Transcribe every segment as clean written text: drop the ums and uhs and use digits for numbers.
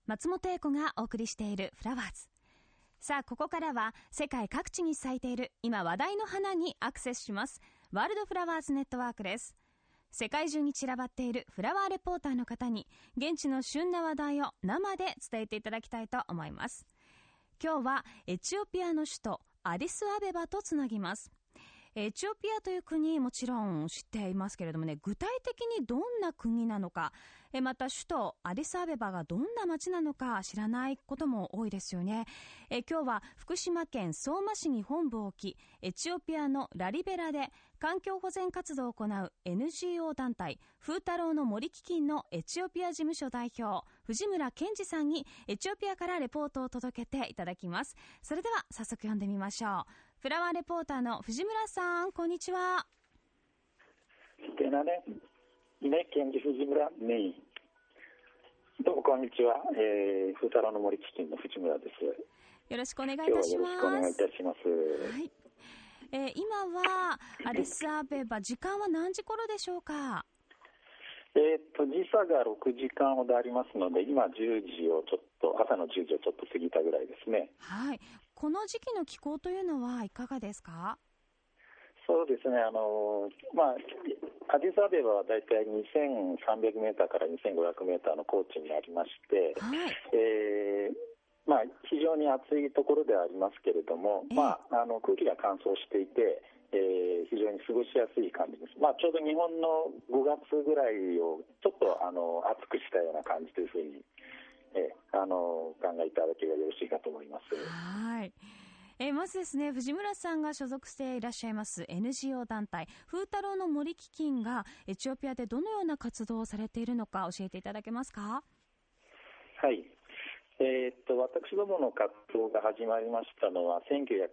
松本英子がお送りしているフラワーズ。さあ、ここからは世界各地に咲いている今話題の花にアクセスします。ワールドフラワーズネットワークです。世界中に散らばっているフラワーレポーターの方に現地の旬な話題を生で伝えていただきたいと思います。今日はエチオピアの首都アディスアベバとつなぎます。エチオピアという国もちろん知っていますけれどもね、具体的にどんな国なのか、また首都アディスアベバがどんな街なのか知らないことも多いですよね。今日は福島県相馬市に本部を置き、エチオピアのラリベラで環境保全活動を行う NGO 団体風太郎の森基金のエチオピア事務所代表藤村健二さんにエチオピアからレポートを届けていただきます。それでは早速読んでみましょう。フラワーレポーターの藤村さん、こんにちは。 藤村ね。どうもこんにちは。風太郎の森基金の藤村です。 よろしくお願いいたします。 よろしくお願いいたします。 はい。今はアディスアベバ、時間は何時頃でしょうか？ 時差が6時間ほどありますので、今10時をちょっと、朝の10時をちょっと過ぎたぐらいですね。 はい。この時期の気候というのはいかがですか？ そうですね。アディスアベバはだいたい2300メーターから2500メーターの高地にありまして、 はい。 非常に暑いところではありますけれども、空気が乾燥していて、非常に過ごしやすい感じです。ちょうど日本の5月ぐらいをちょっと暑くしたような感じというふうに、お考えいただければよろしいかと思います。 はい。まずですね、藤村さんが所属していらっしゃいます NGO 団体風太郎の森基金がエチオピアでどのような活動をされているのか教えていただけますか？ はい。私どもの活動が始まりましたのは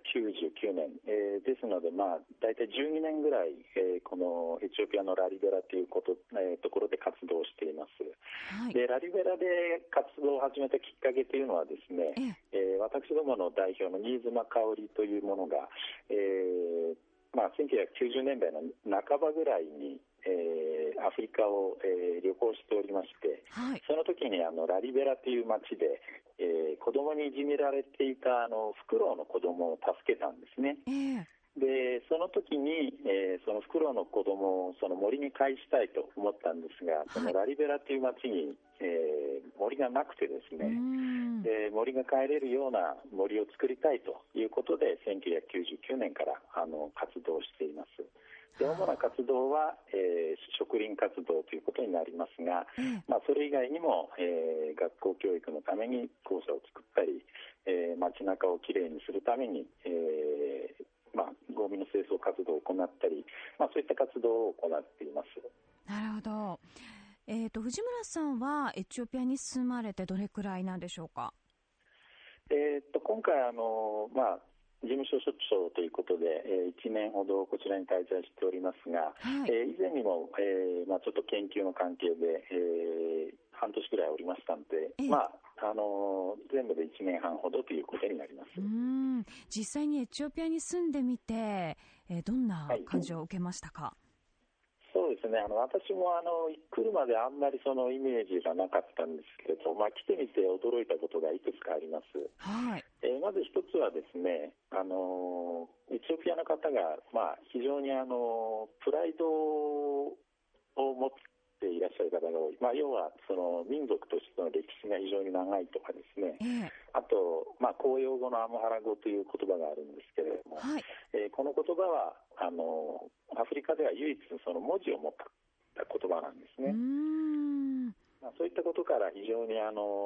1999年、ですので、大体12年ぐらい、このエチオピアのラリベラというところで活動しています。 はい。 でラリベラで活動を始めたきっかけというのはですね、私どもの代表の新妻香織というものが、1990年代の半ばぐらいにアフリカを、旅行しておりまして、 はい。 その時にラリベラという町で、子供にいじめられていたフクロウの子供を助けたんですね。でその時に、そのフクロウの子供をその森に返したいと思ったんですが、そのラリベラという町に、森がなくてですね、森が帰れるような森を作りたいということで1999年から活動しています。で主な活動は、植林活動ということになりますが、それ以外にも、学校教育のために校舎を作ったり、街中をきれいにするために、ゴミの清掃活動を行ったり、そういった活動を行っています。 なるほど。藤村さんはエチオピアに住まれてどれくらいなんでしょうか？ 今回事務所所長ということで、1年ほどこちらに滞在しておりますが、以前にも、ちょっと研究の関係で、半年くらいおりましたので、全部で1年半ほどということになります。 実際にエチオピアに住んでみて、どんな感じを受けましたか？ そうですね、私も来るまであんまりそのイメージがなかったんですけれど、来てみて驚いたことがいくつかあります。 はい。 まず一つはですね、エチオピアの方が、非常にプライドを持っていらっしゃる方が多い、要はその民族としての歴史が非常に長いとかですね、あと、公用語のアムハラ語という言葉があるんですけれども、この言葉はアフリカでは唯一その文字を持った言葉なんですね。そういったことから非常に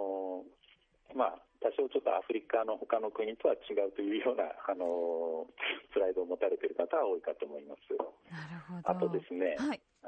多少ちょっとアフリカの他の国とは違うというようなプライドを持たれている方は多いかと思います。 なるほど。 あとですね、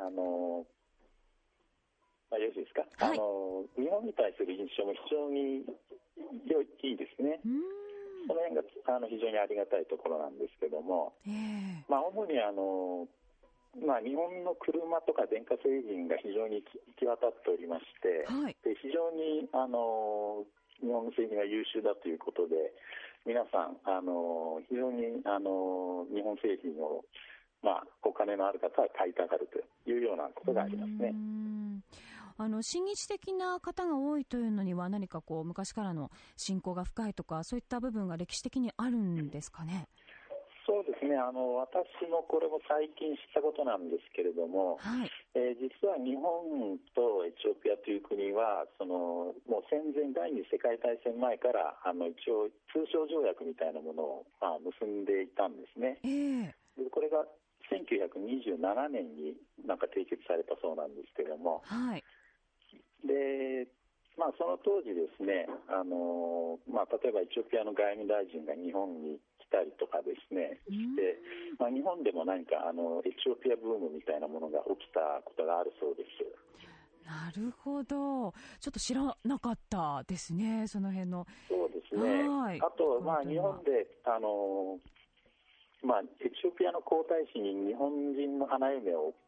よろしいですか？日本に対する印象も非常にいいですね。その辺が非常にありがたいところなんですけども、主に日本の車とか電化製品が非常に行き渡っておりまして、で非常に日本の製品が優秀だということで、皆さん非常に日本製品を、お金のある方は買いたがるというようなことがありますね。 親日的な方が多いというのには何かこう昔からの信仰が深いとかそういった部分が歴史的にあるんですかね。 そうですね、私もこれも最近知ったことなんですけれども、 はい、 実は日本とエチオピアという国はもう戦前第二次世界大戦前から一応通商条約みたいなものを、結んでいたんですね。でこれが1927年になんか締結されたそうなんですけれども、 はい、でその当時ですね、例えばエチオピアの外務大臣が日本に来たりとかですねして、日本でも何かエチオピアブームみたいなものが起きたことがあるそうです。 なるほど、ちょっと知らなかったですね、その辺の。 そうですね。あと、日本でエチオピアの皇太子に日本人の花嫁を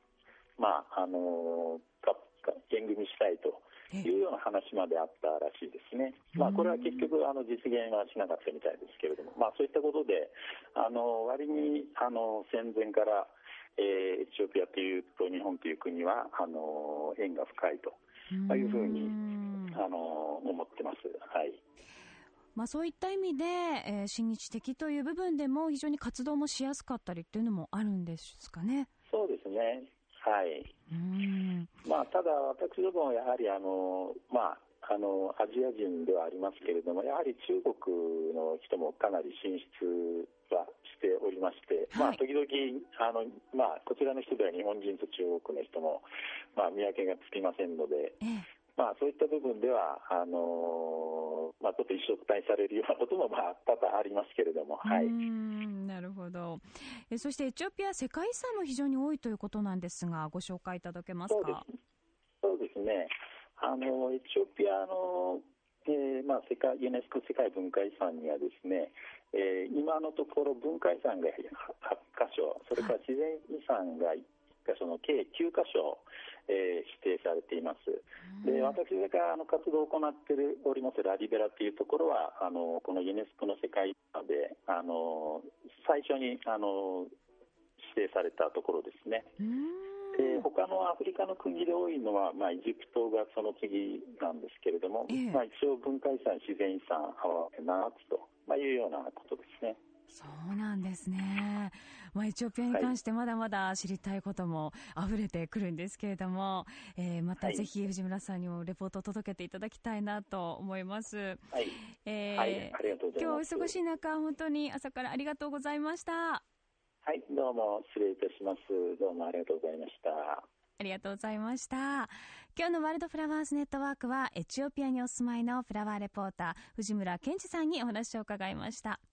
縁組したいというような話まであったらしいですね。これは結局実現はしなかったみたいですけれども、そういったことで割に戦前からエチオピアというと日本という国は縁が深いというふうに思ってます。はい。 そういった意味で、親日的という部分でも非常に活動もしやすかったりっていうのもあるんですかね。 そうですね。はい。ただ私どもはやはりアジア人ではありますけれども、やはり中国の人もかなり進出はしておりまして、時々こちらの人では日本人と中国の人も見分けがつきませんので、そういった部分ではちょっと一緒くたにされるようなことも多々ありますけれども、はい。 なるほど。そしてエチオピア世界遺産も非常に多いということなんですが、ご紹介いただけますか。 そうですね。エチオピアのユネスコ世界文化遺産にはですね、今のところ文化遺産が8カ所、それから自然遺産が1カ所の計9カ所、指定されています。で、私が活動を行っておりますラリベラというところはこのユネスコの世界遺産で最初に指定されたところですね。他のアフリカの国で多いのは、エジプトがその次なんですけれども、一応文化遺産、自然遺産合わせ7つというようなことですね。 そうなんですね。エチオピアに関してまだまだ知りたいことも溢れてくるんですけれども、またぜひ藤村さんにもレポートを届けていただきたいなと思います。 はい、ありがとうございます。 今日お忙しい中、本当に朝からありがとうございました。 はい、どうも失礼いたします。どうもありがとうございました。 ありがとうございました。今日のワールドフラワーズネットワークはエチオピアにお住まいのフラワーレポーター藤村健二さんにお話を伺いました。